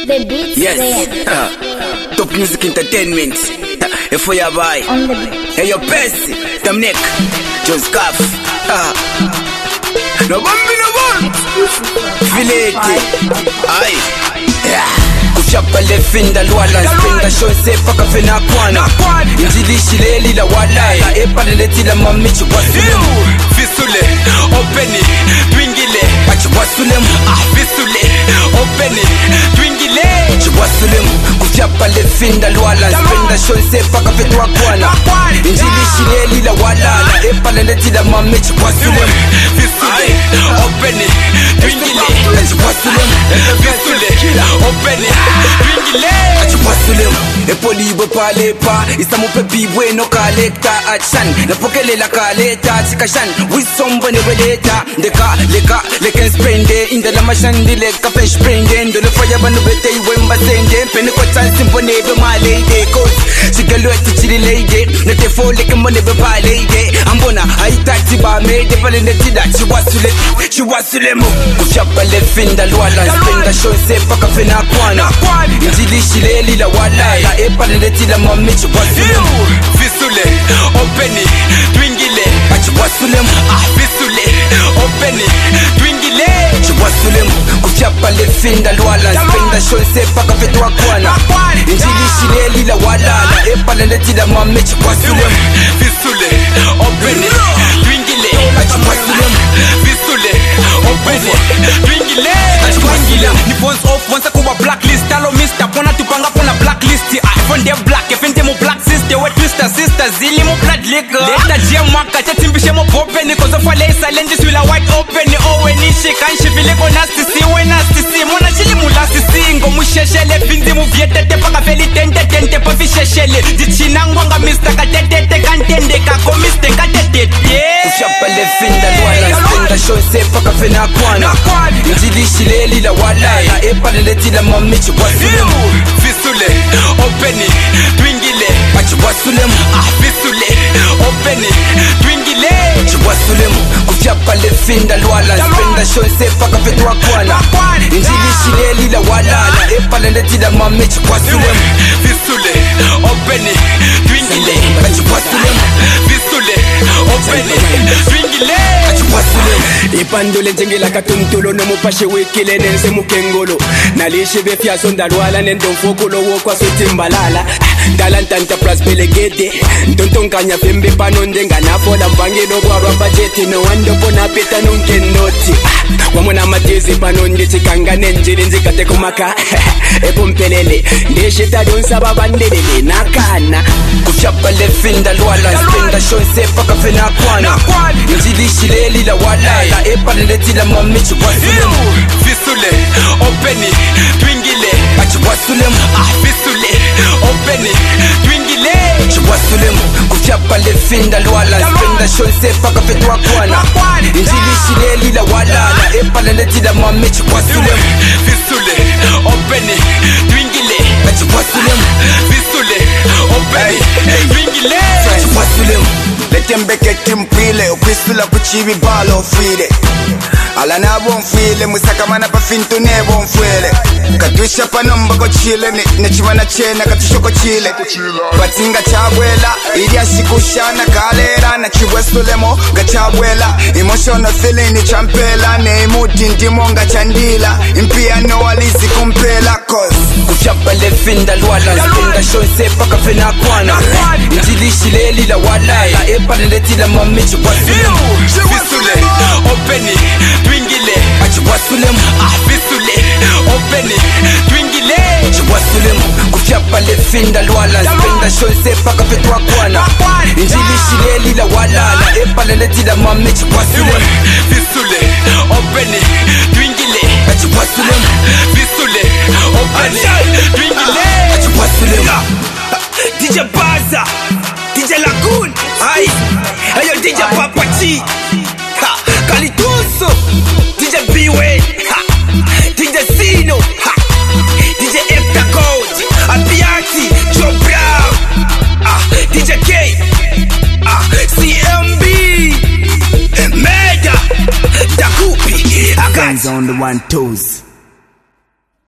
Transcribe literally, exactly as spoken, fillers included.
The beats yes. there. Uh, top music entertainment. Uh, for your boy. On the beat. Hey, your best. Dominic. Just Scarf. Uh. No bambi no bun. Feel it. Aye. Yeah. Kuchapa lefinda luala spinda shonse paka fena kwana Injili shileli la walaya Epa nileti la mamichi wasulemu Fisule, openi, twingile Wasulemu Ah, fisule, openi, twingile Wasulemu Kuchapa lefinda luala spinda shonse paka fena kwana Injili shileli la walaya Epa nileti la mamichi wasulemu Fisule, openi, twingile Wasulemu Fisule, openi Wasulemu Epolibo palepa Isamupe bibwe no kaleta achan Napokelela kaleta chikashan Wisombo nebeleta Ndeka leka leken sprende Indala mashandi leka pen sprende Ndole faya banu bete iwemba sende Pene kwa chansi mpo nebe malede Cause Chigalo eti chili lady Nete fo leke mbo nebe palede Ambona haitati ba mede Pale netida chiwasule Chiwasulemu Kuchapa lefinda luala Spenda shonse paka fena kwana Injili shileli la walaya Epa nileti la mamichi wasulemu Fisule, openi, twingile Wasulemu Ah, fisule, openi, twingile Wasulemu Kuchapa lefinda luala Spenda shonse paka fetwa kwana Injili shileli la walaya Epa nileti la mamichi wasulemu Fisule, openi, twingile Wasulemu Fisule, openi, twingile Ni phones off, once I kuwa blacklist Talo mister, pona tupanga pona blacklist iPhone de black, efente mo black sister We twister sister, zili mo blood liquor Leta jia mwaka, chatimbishe mo popeni Kozo fale silent, swila wide open Owe nishi, kanshi vile ko nasty si We nasty si, mona chili mula si Ngo musheshele, finzi mu vietete Paka feli tente tente, pa fisheshele Dichina ngwanga mister, katetete Kantende, kako mister, katetete Kuchapa lefinda luala Spenda shonse paka fena kwana Injili shileli la walaya Epa nileti la mamichi wasulemu Fisule, openi, twingile Wasulemu Ah, fisule, openi, twingile Wasulemu Kuchapa lefinda luala Spenda shonse paka fetwa kwana Injili shileli la walaya Epa nileti la mamichi wasulemu Fisule, openi, twingile Wasulemu Fisule, openi, twingile Wasulemu Ipandule njengela katumtulo no mupashe wikile nense mukengolo Nalishe befya sonda lwala nendo mfokolo wokwa sotimbalala Ndala ntanta pras belegede Ntontonkanya fembe pano ndenga nafola mbangelo bwarwa bajeti No wando pona peta nunkenoti Wamona matezi pano nditi kanga nenjili nzikate kumaka Epo mpelele ndeshita donsa babandelele nakana Kuchapa lefinda luala Spenda shonse paka fena kwana Injili shileli la walaya Epa nileti la mamichi wasulemu Fisule, openi, twingile Wasulemu Ah, fisule, openi, twingile Wasulemu Kuchapa lefinda luala Spenda shonse paka fetwa kwana Injili shileli la walaya Epa nileti la mamichi wasulemu Fisule, openi, twingile Wasulemu Fisule, openi, twingile Wasulemu Letembeke timpile ukwisula kuchibi balo fide Ala nabo mfile musaka mana pa fintu nebo mfile Katwisha panomba ko chile ne chimana chena katusho ko chile Batinga chabwela ili asikushana kalera na chibwesulemo ga chabwela Emotional feeling ni champela ne imuti ndimo nga chandila Impia no alizi kumpela cause Kuchapa lefinda luala Spenda shonse paka fena kwana Injili shileli la walaya Epa nileti la mamichi wasulemu Fisule, openi, twingile Wasulemu Ah, fisule, openi, twingile Wasulemu Kuchapa lefinda luala Spenda shonse paka fetwa kwana Injili shileli la walaya Epa nileti la mamichi wasulemu Fisule, openi, twingile Wasulemu Fisule, openi, twingile Wasulemu D J Baza, D J Lagoon, aye, ayo D J Papa T, ha, Kalituso, D J B-Way, ha, D J Zino, ha, D J Efta Code, Abiati, Joe Brown, ah, D J K, ah, C M B, Mega, Dakupi, I got on the one toes